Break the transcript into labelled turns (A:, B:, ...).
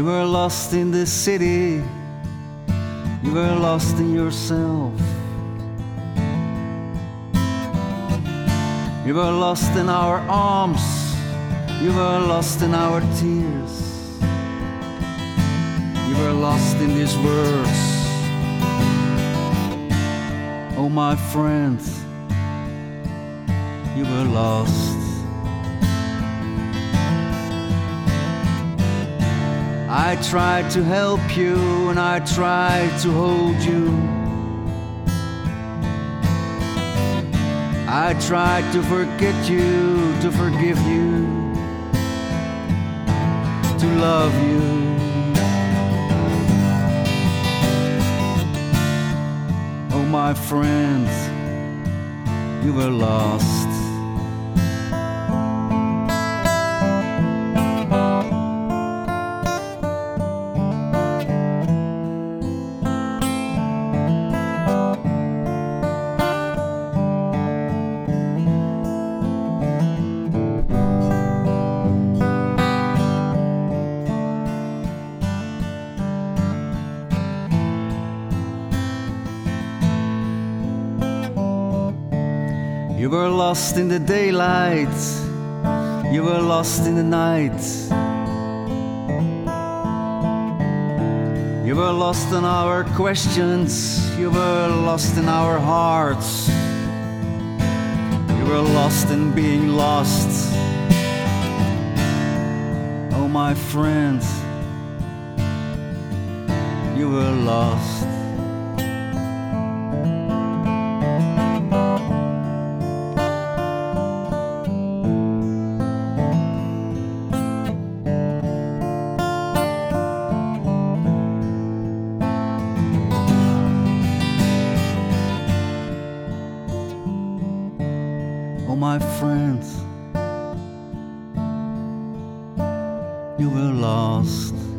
A: were lost in the city, you were lost in yourself. You were lost in our arms, you were lost in our tears. You were lost in these words. Oh my friend, you were lost. I tried to help you and I tried to hold you. I tried to forget you, to forgive you, to love you. Oh my friend, you were lost. You were lost in the daylight, you were lost in the night. You were lost in our questions, you were lost in our hearts. You were lost in being lost. Oh my friend, you were lost. Oh my friends, you were lost.